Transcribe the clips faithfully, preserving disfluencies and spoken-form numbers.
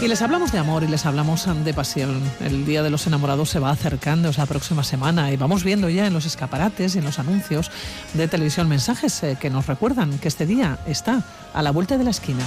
Y les hablamos de amor y les hablamos de pasión. El Día de los Enamorados se va acercando, es la próxima semana, y vamos viendo ya en los escaparates y en los anuncios de televisión mensajes eh, que nos recuerdan que este día está a la vuelta de la esquina.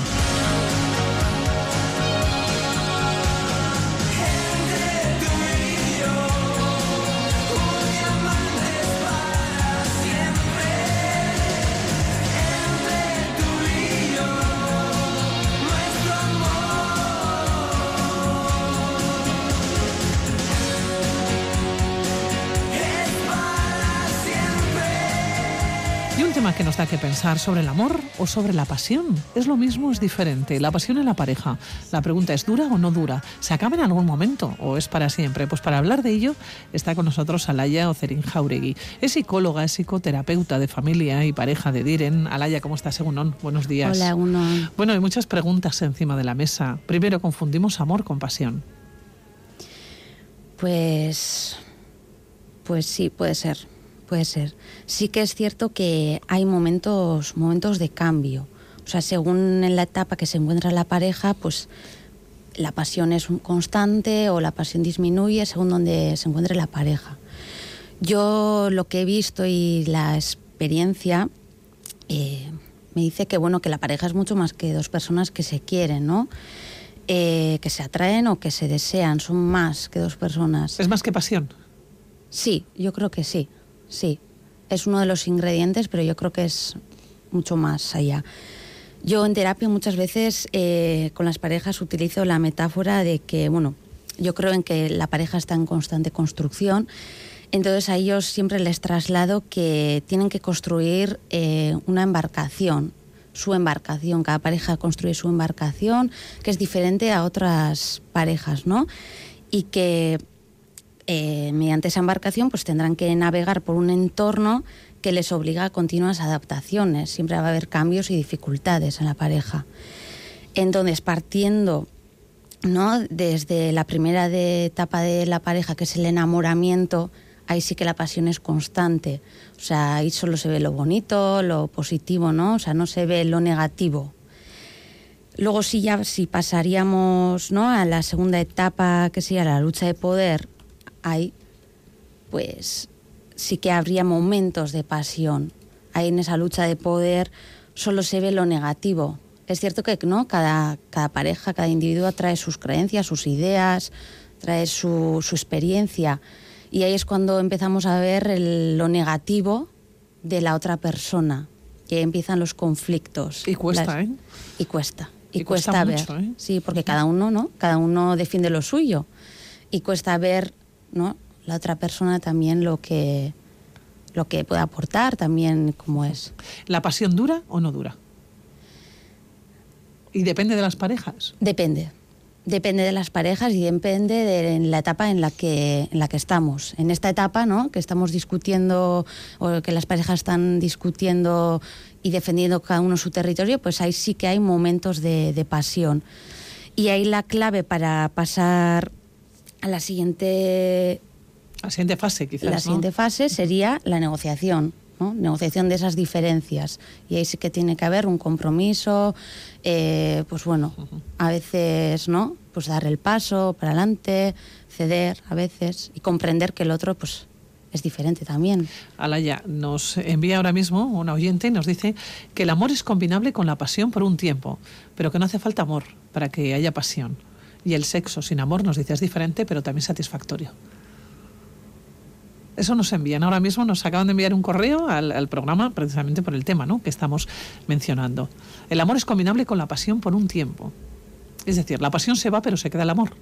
Que nos da que pensar sobre el amor o sobre la pasión. ¿Es lo mismo o es diferente? La pasión en la pareja. La pregunta es, ¿dura o no dura? ¿Se acaba en algún momento o es para siempre? Pues para hablar de ello está con nosotros Alaia Ocerin Jauregui. Es psicóloga, es psicoterapeuta de familia y pareja de Diren. Alaia, ¿cómo estás? Egunon, buenos días. Hola, Egunon. Bueno, hay muchas preguntas encima de la mesa. Primero, ¿confundimos amor con pasión? Pues... Pues sí, puede ser. Puede ser. Sí que es cierto que hay momentos, momentos de cambio. O sea, según en la etapa que se encuentra la pareja, pues la pasión es constante o la pasión disminuye según donde se encuentre la pareja. Yo lo que he visto y la experiencia eh, me dice que bueno, que la pareja es mucho más que dos personas que se quieren, ¿no? Eh, que se atraen o que se desean, son más que dos personas. ¿Es más que pasión? Sí, yo creo que sí. Sí, es uno de los ingredientes, pero yo creo que es mucho más allá. Yo en terapia muchas veces eh, con las parejas utilizo la metáfora de que, bueno, yo creo en que la pareja está en constante construcción, entonces a ellos siempre les traslado que tienen que construir eh, una embarcación, su embarcación, cada pareja construye su embarcación, que es diferente a otras parejas, ¿no? Y que... Eh, mediante esa embarcación pues tendrán que navegar por un entorno que les obliga a continuas adaptaciones. Siempre va a haber cambios y dificultades en la pareja. Entonces, partiendo, ¿no?, desde la primera de etapa de la pareja, que es el enamoramiento, ahí sí que la pasión es constante. O sea, ahí solo se ve lo bonito, lo positivo, ¿no? O sea, no se ve lo negativo. Luego sí, ya si pasaríamos, ¿no?, a la segunda etapa, que sería la lucha de poder, ahí pues sí que habría momentos de pasión. Ahí en esa lucha de poder solo se ve lo negativo. Es cierto que no, cada, cada pareja, cada individuo trae sus creencias, sus ideas, trae su, su experiencia, y ahí es cuando empezamos a ver el, lo negativo de la otra persona, y ahí empiezan los conflictos. Y cuesta, Las, ¿eh? Y cuesta. Y, y cuesta, cuesta ver. Mucho, ¿eh? Sí, porque cada uno, ¿no? Cada uno defiende lo suyo. Y cuesta ver, ¿no?, la otra persona también lo que lo que puede aportar, también cómo es. ¿La pasión dura o no dura? ¿Y depende de las parejas? Depende. Depende de las parejas y depende de la etapa en la que en la que estamos. En esta etapa, ¿no?, que estamos discutiendo, o que las parejas están discutiendo y defendiendo cada uno su territorio, pues ahí sí que hay momentos de, de pasión. Y ahí la clave para pasar a la siguiente... La siguiente fase, quizás, La ¿no? siguiente fase sería la negociación, ¿no? Negociación de esas diferencias. Y ahí sí que tiene que haber un compromiso, eh, pues bueno, uh-huh. a veces, ¿no?, pues dar el paso para adelante, ceder a veces, y comprender que el otro, pues, es diferente también. Alaia, nos envía ahora mismo una oyente y nos dice que el amor es combinable con la pasión por un tiempo, pero que no hace falta amor para que haya pasión. Y el sexo sin amor, nos dice, es diferente, pero también satisfactorio. Eso nos envían. Ahora mismo nos acaban de enviar un correo al, al programa precisamente por el tema, ¿no?, que estamos mencionando. El amor es combinable con la pasión por un tiempo. Es decir, la pasión se va, pero se queda el amor.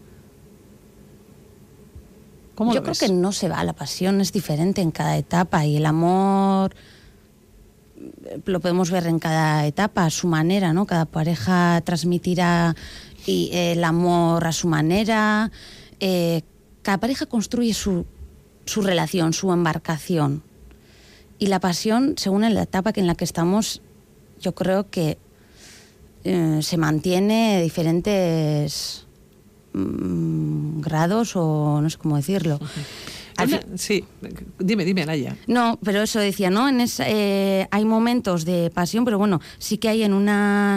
¿Cómo Yo lo creo ves? que no se va. La pasión es diferente en cada etapa, y el amor lo podemos ver en cada etapa a su manera, ¿no? Cada pareja transmitirá y el amor a su manera. Eh, cada pareja construye su, su relación, su embarcación. Y la pasión, según en la etapa en la que estamos, yo creo que eh, se mantiene a diferentes mmm, grados, o no sé cómo decirlo. Una, sí, dime, dime, Alaia. No, pero eso decía, ¿no? En esa, eh, hay momentos de pasión, pero bueno, sí que hay en una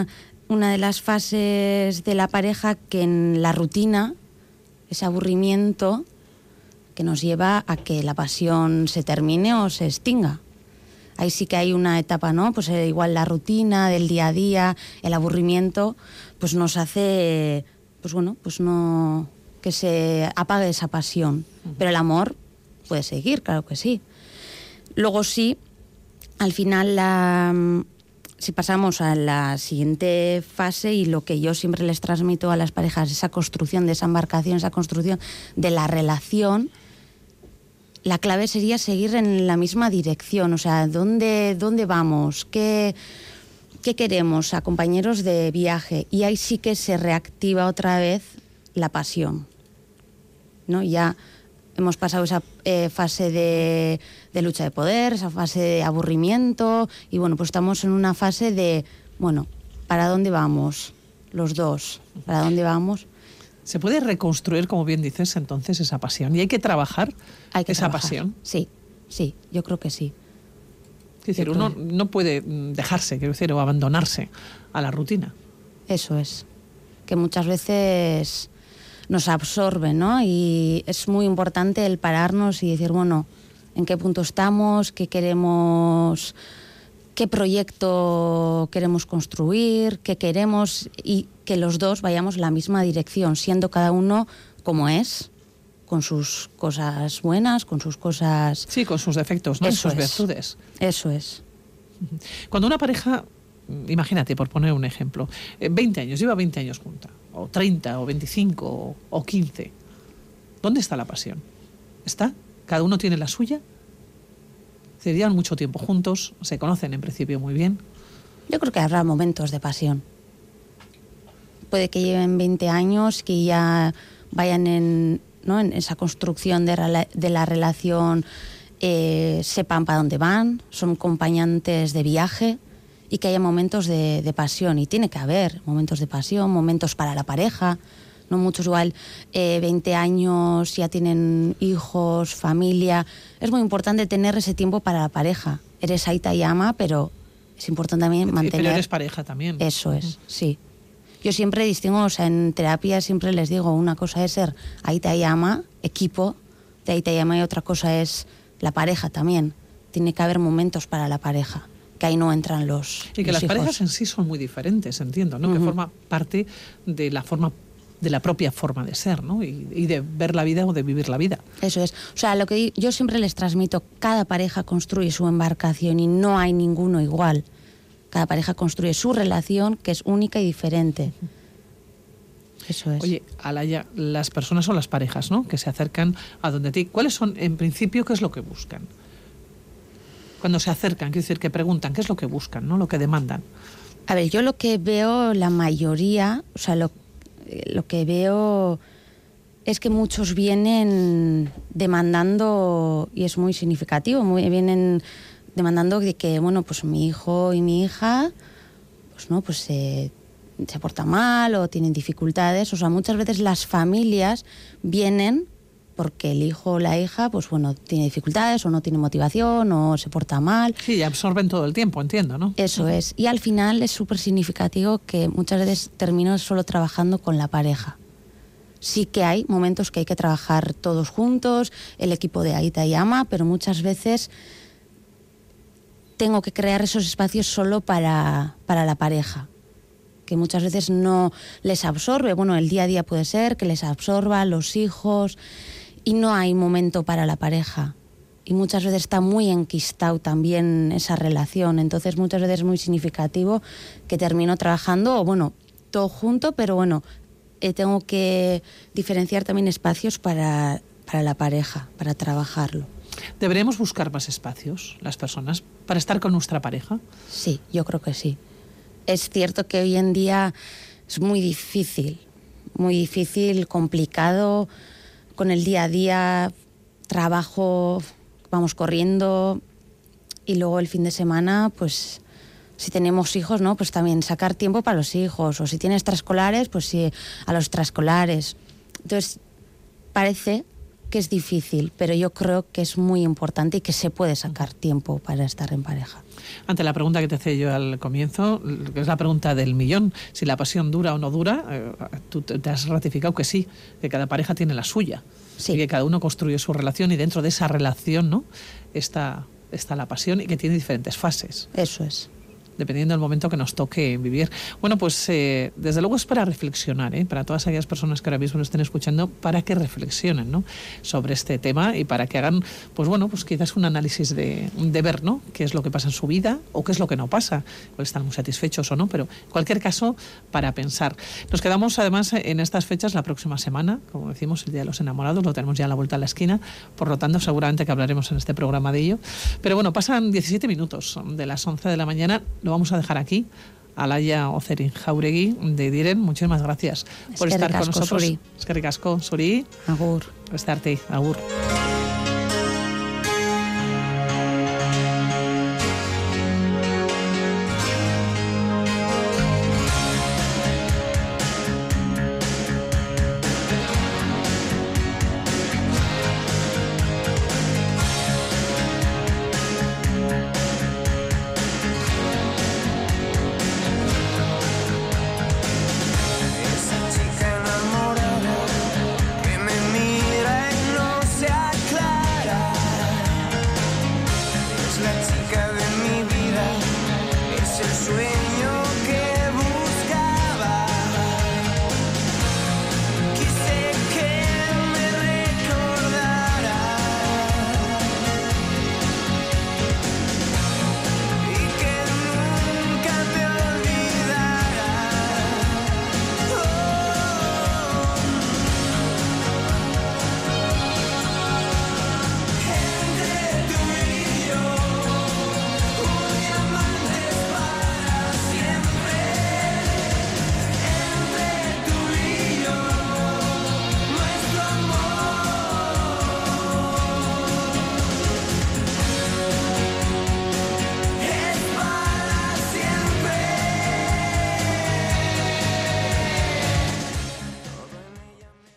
una de las fases de la pareja que en la rutina, ese aburrimiento que nos lleva a que la pasión se termine o se extinga. Ahí sí que hay una etapa, ¿no? Pues eh, igual la rutina del día a día, el aburrimiento, pues nos hace, pues bueno, pues no, que se apague esa pasión. Uh-huh. Pero el amor puede seguir, claro que sí. Luego sí, al final, la, si pasamos a la siguiente fase, y lo que yo siempre les transmito a las parejas, esa construcción de esa embarcación, esa construcción de la relación, la clave sería seguir en la misma dirección, o sea, ¿dónde, dónde vamos? ¿Qué, qué queremos? A compañeros de viaje. Y ahí sí que se reactiva otra vez la pasión, ¿no? Ya hemos pasado esa eh, fase de, de lucha de poder, esa fase de aburrimiento, y bueno, pues estamos en una fase de, bueno, ¿para dónde vamos? Los dos, ¿para dónde vamos? ¿Se puede reconstruir, como bien dices, entonces esa pasión? ¿Y hay que trabajar hay que esa trabajar. pasión? Sí, sí, yo creo que sí. Es decir, uno no puede dejarse, quiero decir, o abandonarse a la rutina. Eso es, que muchas veces nos absorbe, ¿no? Y es muy importante el pararnos y decir, bueno, ¿en qué punto estamos? ¿Qué queremos? ¿Qué proyecto queremos construir? ¿Qué queremos? Y que los dos vayamos en la misma dirección, siendo cada uno como es, con sus cosas buenas, con sus cosas... Sí, con sus defectos, ¿no? Eso sus es. virtudes. Eso es. Cuando una pareja, imagínate, por poner un ejemplo, veinte años, lleva veinte años junta, o treinta, o veinticinco, o, o quince, ¿dónde está la pasión? ¿Está? ¿Cada uno tiene la suya? Se llevan mucho tiempo juntos, se conocen en principio muy bien. Yo creo que habrá momentos de pasión. Puede que lleven veinte años, que ya vayan en, ¿no? en esa construcción de, rela- de la relación, eh, sepan para dónde van, son acompañantes de viaje, y que haya momentos de, de pasión. Y tiene que haber momentos de pasión, momentos para la pareja. No muchos igual, eh, veinte años, ya tienen hijos, familia. Es muy importante tener ese tiempo para la pareja. Eres Aita y Ama, pero es importante también mantener... Pero eres pareja también. Eso es, sí. Yo siempre distingo, o sea, en terapia siempre les digo, una cosa es ser Aita y Ama, equipo de Aita y Ama, y otra cosa es la pareja también. Tiene que haber momentos para la pareja, que ahí no entran los Y que los las hijos. parejas en sí son muy diferentes, entiendo, ¿no? Uh-huh. Que forma parte de la forma de la propia forma de ser, ¿no? Y, y de ver la vida o de vivir la vida. Eso es. O sea, lo que yo siempre les transmito, cada pareja construye su embarcación y no hay ninguno igual. Cada pareja construye su relación, que es única y diferente. Eso es. Oye, Alaya, las personas o las parejas, ¿no?, que se acercan a donde ti, ¿cuáles son, en principio, qué es lo que buscan? Cuando se acercan, quiero decir, que preguntan, ¿qué es lo que buscan, ¿no?, lo que demandan? A ver, yo lo que veo, la mayoría, o sea, lo lo que veo es que muchos vienen demandando, y es muy significativo, muy, vienen demandando de que, bueno, pues mi hijo y mi hija, pues no, pues se, se porta mal o tienen dificultades. O sea, muchas veces las familias vienen porque el hijo o la hija, pues bueno, tiene dificultades o no tiene motivación o se porta mal. Sí, y absorben todo el tiempo, entiendo, ¿no? Eso es. Y al final es súper significativo que muchas veces termino solo trabajando con la pareja. Sí que hay momentos que hay que trabajar todos juntos, el equipo de Aita y Ama, pero muchas veces tengo que crear esos espacios solo para, para la pareja, que muchas veces no les absorbe. Bueno, el día a día puede ser que les absorba, los hijos, y no hay momento para la pareja. Y muchas veces está muy enquistado también esa relación. Entonces muchas veces es muy significativo que termino trabajando, o bueno, todo junto, pero bueno, eh, tengo que diferenciar también espacios para, para la pareja, para trabajarlo. ¿Deberíamos buscar más espacios, las personas, para estar con nuestra pareja? Sí, yo creo que sí. Es cierto que hoy en día es muy difícil, muy difícil, complicado, con el día a día, trabajo, vamos corriendo, y luego el fin de semana, pues si tenemos hijos, ¿no?, pues también sacar tiempo para los hijos, o si tienes extraescolares, pues sí, a los extraescolares. Entonces, parece que es difícil, pero yo creo que es muy importante y que se puede sacar tiempo para estar en pareja. Ante la pregunta que te hice yo al comienzo, que es la pregunta del millón, si la pasión dura o no dura, eh, tú te has ratificado que sí, que cada pareja tiene la suya, sí. Y que cada uno construye su relación y dentro de esa relación, ¿no?, está, está la pasión y que tiene diferentes fases. Eso es. Dependiendo del momento que nos toque vivir. Bueno, pues eh, desde luego es para reflexionar, ¿eh? Para todas aquellas personas que ahora mismo nos estén escuchando, para que reflexionen, ¿no?, sobre este tema y para que hagan, pues bueno, pues quizás un análisis de, de ver, ¿no?, qué es lo que pasa en su vida o qué es lo que no pasa, o están muy satisfechos o no, pero en cualquier caso, para pensar. Nos quedamos además en estas fechas la próxima semana, como decimos, el Día de los Enamorados, lo tenemos ya a la vuelta a la esquina, por lo tanto seguramente que hablaremos en este programa de ello. Pero bueno, pasan diecisiete minutos de las once de la mañana. Lo vamos a dejar aquí. Alaia Ocerin Jauregui de Diren, muchísimas gracias por es estar con asko, nosotros. Zuri. Eskerrik asko, Zuri. Agur. Estarte, agur. La chica de mi vida es el sueño.